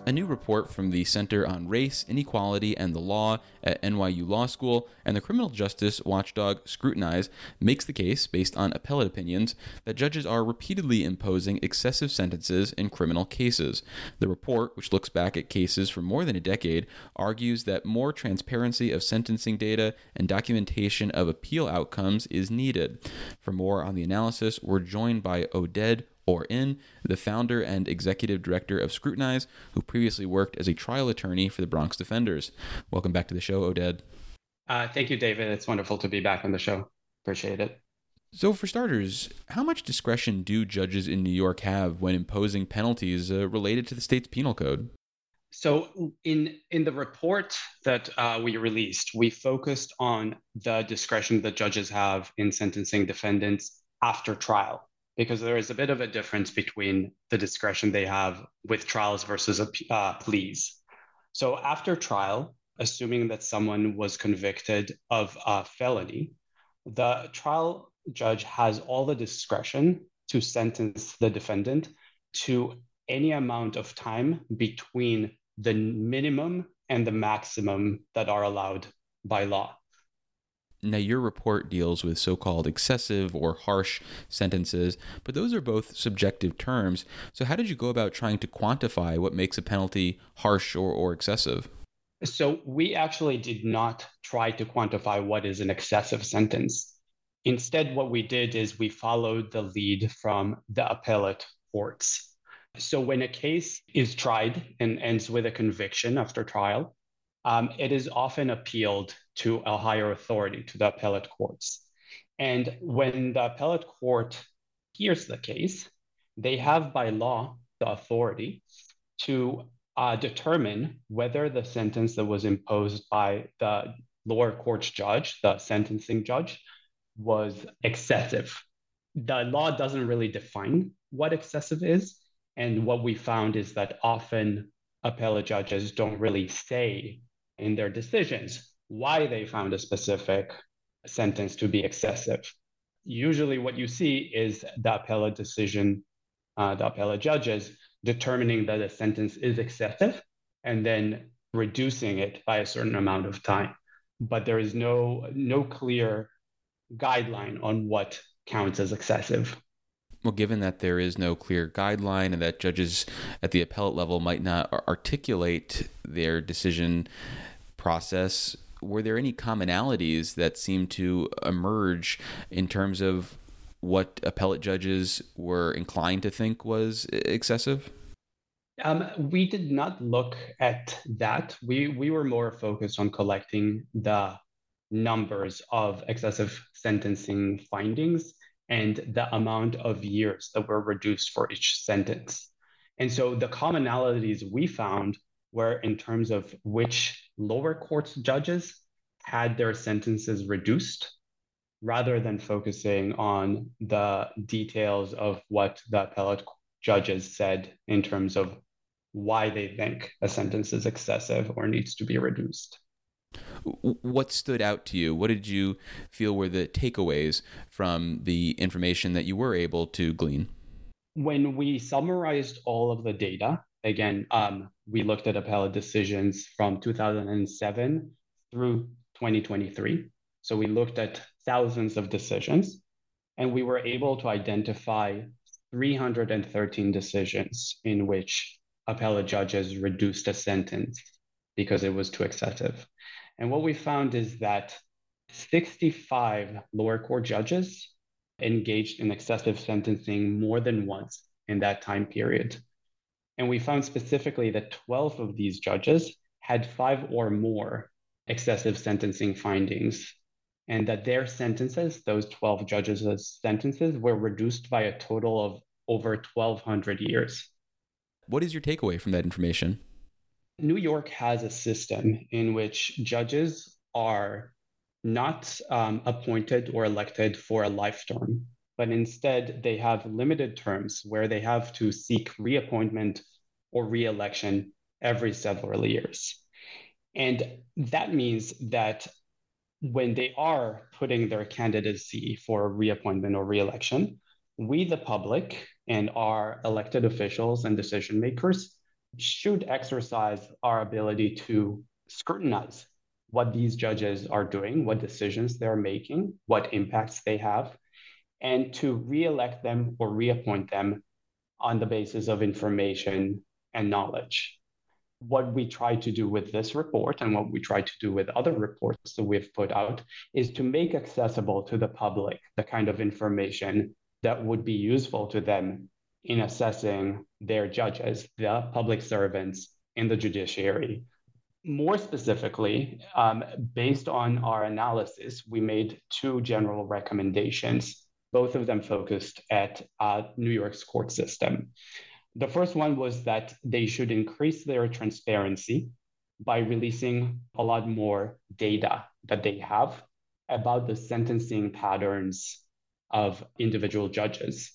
A new report from the Center on Race, Inequality, and the Law at NYU Law School and the criminal justice watchdog Scrutinize makes the case, based on appellate opinions, that judges are repeatedly imposing excessive sentences in criminal cases. The report, which looks back at cases for more than a decade, argues that more transparency of sentencing data and documentation of appeal outcomes is needed. For more on the analysis, we're joined by Oded Or-In, the founder and executive director of Scrutinize, who previously worked as a trial attorney for the Bronx Defenders. Welcome back to the show, Oded. Thank you, David. It's wonderful to be back on the show. Appreciate it. So for starters, how much discretion do judges in New York have when imposing penalties related to the state's penal code? So in the report that we released, we focused on the discretion that judges have in sentencing defendants after trial, because there is a bit of a difference between the discretion they have with trials versus pleas. So after trial, assuming that someone was convicted of a felony, the trial judge has all the discretion to sentence the defendant to any amount of time between the minimum and the maximum that are allowed by law. Now, your report deals with so-called excessive or harsh sentences, but those are both subjective terms. So how did you go about trying to quantify what makes a penalty harsh or excessive? So we actually did not try to quantify what is an excessive sentence. Instead, what we did is we followed the lead from the appellate courts. So when a case is tried and ends with a conviction after trial, it is often appealed to a higher authority, to the appellate courts. And when the appellate court hears the case, they have by law the authority to determine whether the sentence that was imposed by the lower court's judge, the sentencing judge, was excessive. The law doesn't really define what excessive is. And what we found is that often appellate judges don't really say in their decisions why they found a specific sentence to be excessive. Usually what you see is the appellate decision, the appellate judges determining that a sentence is excessive and then reducing it by a certain amount of time. But there is no clear guideline on what counts as excessive. Well, given that there is no clear guideline and that judges at the appellate level might not articulate their decision process, were there any commonalities that seemed to emerge in terms of what appellate judges were inclined to think was excessive? We did not look at that. We were more focused on collecting the numbers of excessive sentencing findings and the amount of years that were reduced for each sentence. And so the commonalities we found were in terms of which lower courts judges had their sentences reduced, rather than focusing on the details of what the appellate judges said in terms of why they think a sentence is excessive or needs to be reduced. What stood out to you? What did you feel were the takeaways from the information that you were able to glean? When we summarized all of the data, again, we looked at appellate decisions from 2007 through 2023. So we looked at thousands of decisions, and we were able to identify 313 decisions in which appellate judges reduced a sentence because it was too excessive. And what we found is that 65 lower court judges engaged in excessive sentencing more than once in that time period. And we found specifically that 12 of these judges had 5 or more excessive sentencing findings, and that their sentences, those 12 judges' sentences, were reduced by a total of over 1,200 years. What is your takeaway from that information? New York has a system in which judges are not appointed or elected for a life term, but instead they have limited terms where they have to seek reappointment or re-election every several years. And that means that when they are putting their candidacy for reappointment or re-election, we, the public, and our elected officials and decision makers should exercise our ability to scrutinize what these judges are doing, what decisions they're making, what impacts they have, and to re-elect them or reappoint them on the basis of information and knowledge. What we try to do with this report and what we try to do with other reports that we've put out is to make accessible to the public the kind of information that would be useful to them in assessing their judges, the public servants in the judiciary. More specifically, based on our analysis, we made two general recommendations, both of them focused at New York's court system. The first one was that they should increase their transparency by releasing a lot more data that they have about the sentencing patterns of individual judges.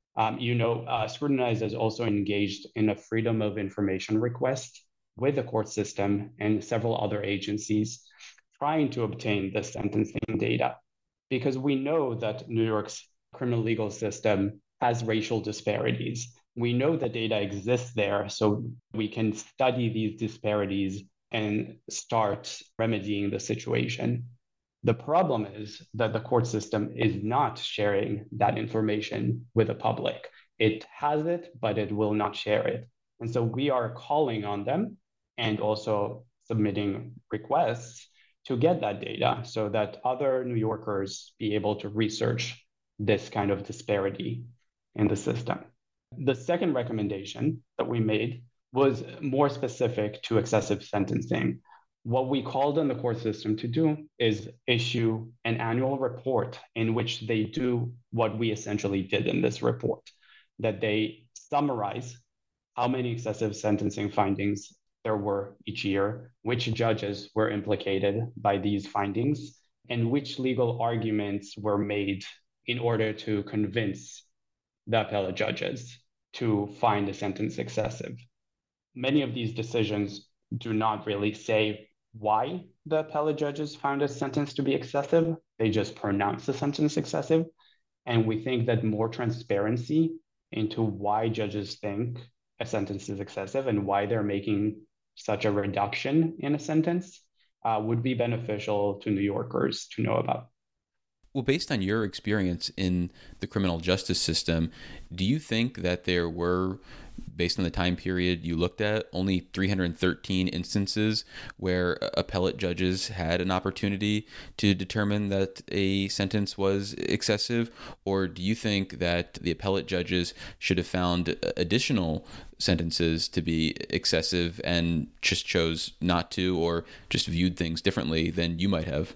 Scrutinize is also engaged in a freedom of information request with the court system and several other agencies trying to obtain the sentencing data. Because we know that New York's criminal legal system has racial disparities. We know the data exists there, so we can study these disparities and start remedying the situation. The problem is that the court system is not sharing that information with the public. It has it, but it will not share it. And so we are calling on them and also submitting requests to get that data so that other New Yorkers be able to research this kind of disparity in the system. The second recommendation that we made was more specific to excessive sentencing. What we called on the court system to do is issue an annual report in which they do what we essentially did in this report, that they summarize how many excessive sentencing findings there were each year, which judges were implicated by these findings, and which legal arguments were made in order to convince the appellate judges to find the sentence excessive. Many of these decisions do not really say why the appellate judges found a sentence to be excessive. They just pronounce the sentence excessive. And we think that more transparency into why judges think a sentence is excessive and why they're making such a reduction in a sentence would be beneficial to New Yorkers to know about. Well, based on your experience in the criminal justice system, do you think that there were, based on the time period you looked at, only 313 instances where appellate judges had an opportunity to determine that a sentence was excessive? Or do you think that the appellate judges should have found additional sentences to be excessive and just chose not to, or just viewed things differently than you might have?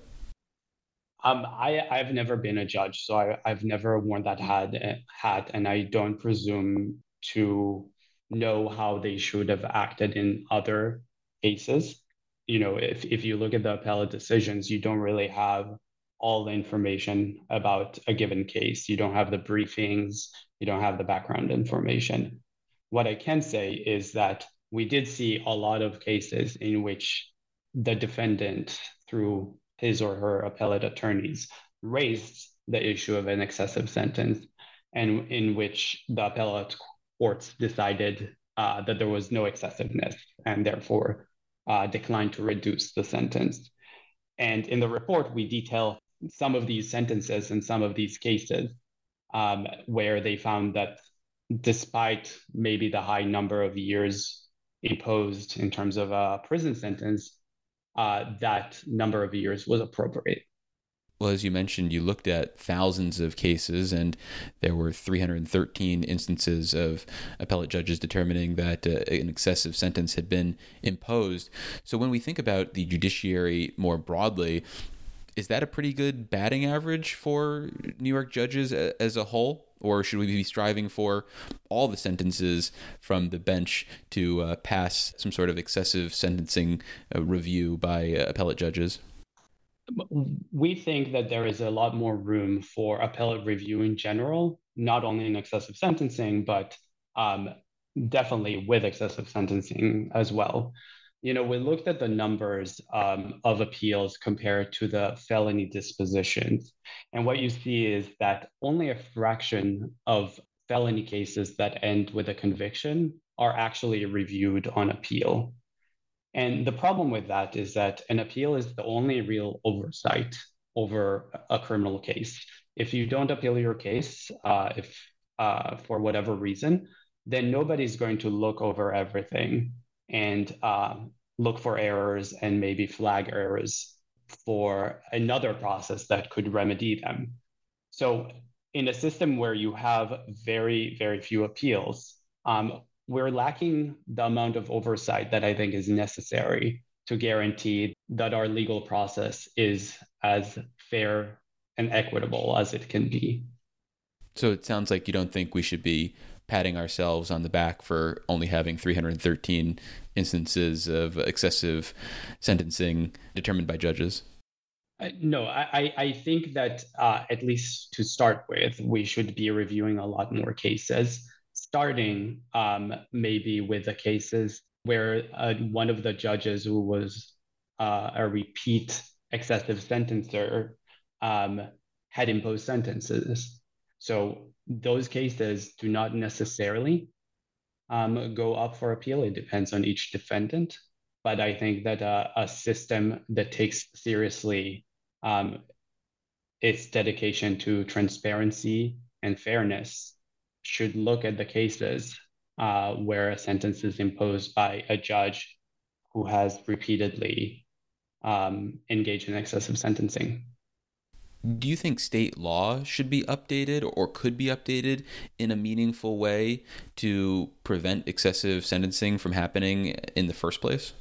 I've never been a judge, so I've never worn that hat, and I don't presume to know how they should have acted in other cases. If you look at the appellate decisions, you don't really have all the information about a given case. You don't have the briefings, you don't have the background information. What I can say is that we did see a lot of cases in which the defendant, through his or her appellate attorneys, raised the issue of an excessive sentence, and in which the appellate courts decided that there was no excessiveness and therefore declined to reduce the sentence. And in the report, we detail some of these sentences and some of these cases where they found that despite maybe the high number of years imposed in terms of a prison sentence, that number of years was appropriate. Well, as you mentioned, you looked at thousands of cases, and there were 313 instances of appellate judges determining that an excessive sentence had been imposed. So when we think about the judiciary more broadly, is that a pretty good batting average for New York judges as a whole? Or should we be striving for all the sentences from the bench to pass some sort of excessive sentencing review by appellate judges? We think that there is a lot more room for appellate review in general, not only in excessive sentencing, but definitely with excessive sentencing as well. We looked at the numbers of appeals compared to the felony dispositions. And what you see is that only a fraction of felony cases that end with a conviction are actually reviewed on appeal. And the problem with that is that an appeal is the only real oversight over a criminal case. If you don't appeal your case, if for whatever reason, then nobody's going to look over everything and look for errors and maybe flag errors for another process that could remedy them. So, in a system where you have very, very few appeals, we're lacking the amount of oversight that I think is necessary to guarantee that our legal process is as fair and equitable as it can be. So it sounds like you don't think we should be patting ourselves on the back for only having 313 instances of excessive sentencing determined by judges. No, I think that at least to start with, we should be reviewing a lot more cases, starting maybe with the cases where one of the judges who was a repeat excessive sentencer had imposed sentences. So those cases do not necessarily go up for appeal. It depends on each defendant. But I think that a system that takes seriously its dedication to transparency and fairness should look at the cases where a sentence is imposed by a judge who has repeatedly engaged in excessive sentencing. Do you think state law should be updated or could be updated in a meaningful way to prevent excessive sentencing from happening in the first place?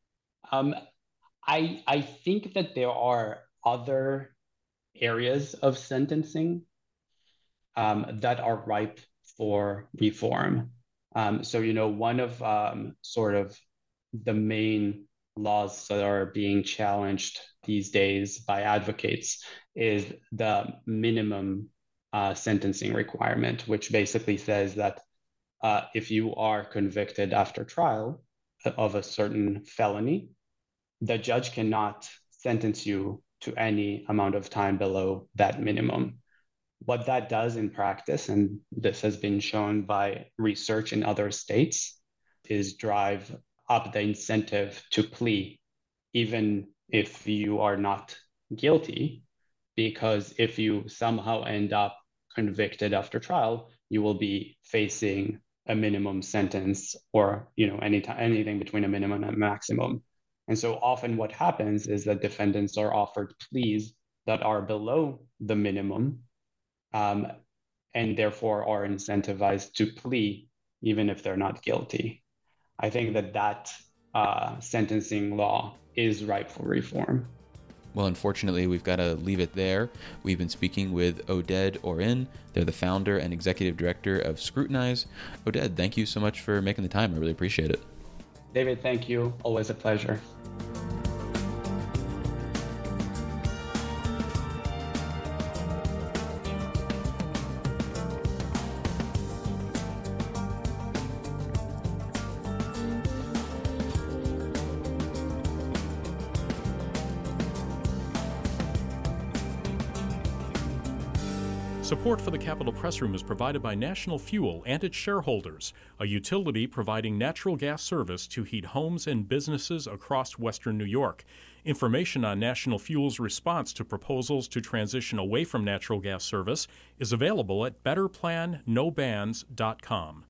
I think that there are other areas of sentencing that are ripe for reform. So, one of sort of the main laws that are being challenged these days by advocates is the minimum sentencing requirement, which basically says that if you are convicted after trial of a certain felony, the judge cannot sentence you to any amount of time below that minimum. What that does in practice, and this has been shown by research in other states, is drive up the incentive to plea, even if you are not guilty, because if you somehow end up convicted after trial, you will be facing a minimum sentence or anything between a minimum and a maximum. And so often what happens is that defendants are offered pleas that are below the minimum and therefore are incentivized to plea even if they're not guilty. I think that sentencing law is ripe for reform. Well, unfortunately, we've got to leave it there. We've been speaking with Oded Oren. They're the founder and executive director of Scrutinize. Oded, thank you so much for making the time. I really appreciate it. David, thank you. Always a pleasure. Support for the Capitol Press Room is provided by National Fuel and its shareholders, a utility providing natural gas service to heat homes and businesses across western New York. Information on National Fuel's response to proposals to transition away from natural gas service is available at betterplannobans.com.